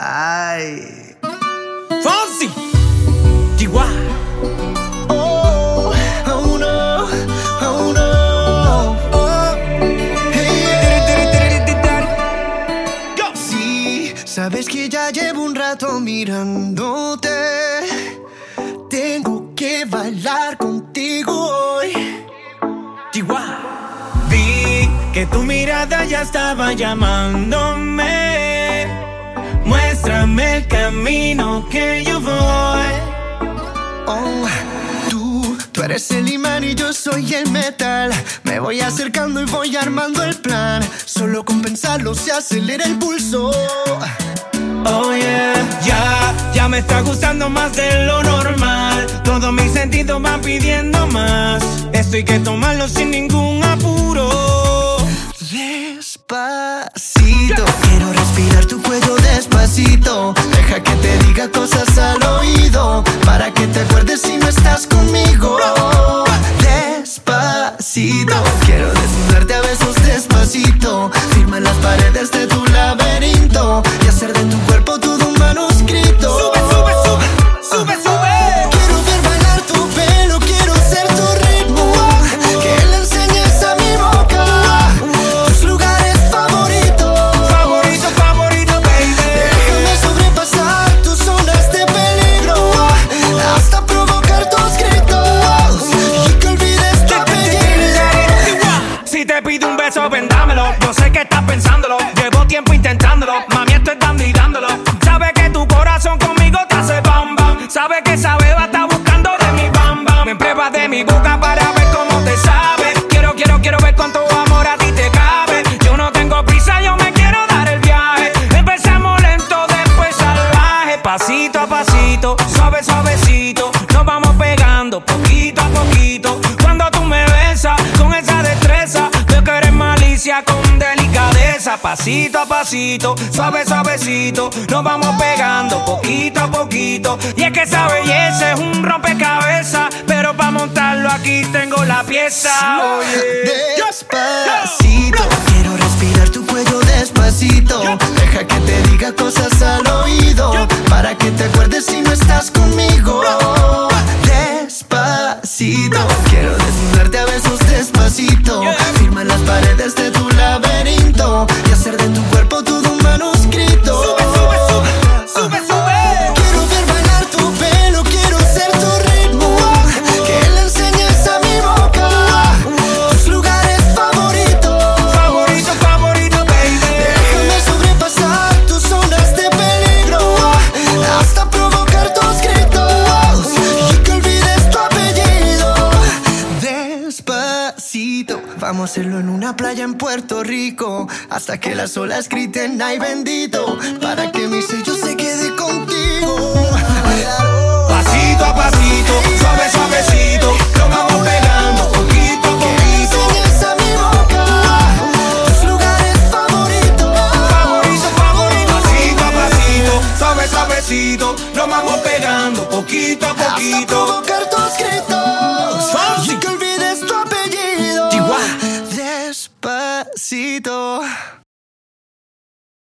Ay. Fonsi, Chihuahua. Oh, oh no, oh no. Oh, hey, yeah. Sí, sabes que ya llevo un rato mirándote. Tengo que bailar contigo hoy. Chihuahua. Vi que tu mirada ya estaba llamándome. Muéstrame el camino que yo voy. Oh, tú eres el imán y yo soy el metal. Me voy acercando y voy armando el plan. Solo con pensarlo se acelera el pulso. Oh yeah, ya me está gustando más de lo normal. Todos mis sentidos van pidiendo más. Esto hay que tomarlo sin ningún apuro. Despacito, quiero respirar tu cuello despacito. Deja que te diga cosas al oído, para que te acuerdes si no estás conmigo. Despacito, quiero desnudarte a besos despacito. Firma las paredes de tu laberinto y hacer de tu cuerpo todo un manuscrito. Sube, sube, sube, sube, sube. Quiero ver bailar tu pelo, quiero ser tu ritmo. Que le enseñes a mi boca tus lugares favoritos. Favorito, favorito, baby. Déjame sobrepasar tus zonas de peligro hasta provocar tus gritos y que olvides tu apellido. Si te pido un beso, ven dámelo. Yo sé que estás pensándolo. Llevo tiempo intentándolo. Mami, esto es dando y dándolo. Sabe que tu corazón conmigo te hace bam bam. Sabe que esa beba está buscando de mi bam bam. Me pruebas de mi boca para ver cómo te sabe. Quiero ver cuánto amor a ti te cabe. Yo no tengo prisa, yo me quiero dar el viaje. Empezamos lento, después salvaje. Pasito a pasito, suave, suavecito. Nos vamos pegando poquito a poquito. Cuando tú me besas con esa destreza, veo que eres malicia con delicadeza. Pasito a pasito, suave, suavecito. Nos vamos pegando poquito a poquito. Y es que esa belleza es un rompecabezas, pero para montarlo aquí tengo la pieza. Despacito, quiero respirar tu cuello despacito. Deja que te diga cosas al oído, para que te acuerdes si no estás conmigo. Despacito, quiero desnudarte a besos despacito. Firma las paredes de tu laberinto y hacer de tu cuerpo todo un manuscrito. Sube, sube, sube, sube, sube. Quiero ver bailar tu pelo, quiero ser tu ritmo. Que le enseñes a mi boca tus lugares favoritos. Favorito, favorito, baby. Déjame sobrepasar tus zonas de peligro hasta provocar tus gritos y que olvides tu apellido. Despacito, vamos a hacerlo en una playa en Puerto Rico, hasta que las olas griten ay bendito, para que mi sello se quede contigo. Pasito a pasito, suave, suavecito. Nos vamos pegando poquito a poquito. Enseñas a mi boca tus lugares favoritos. Favorito, favorito. Pasito a pasito, suave, suavecito. Nos vamos pegando poquito a Hasta poquito. provocar tus gritos Fonsi. y que olvides tu apellido. Chihuahua. Despacito.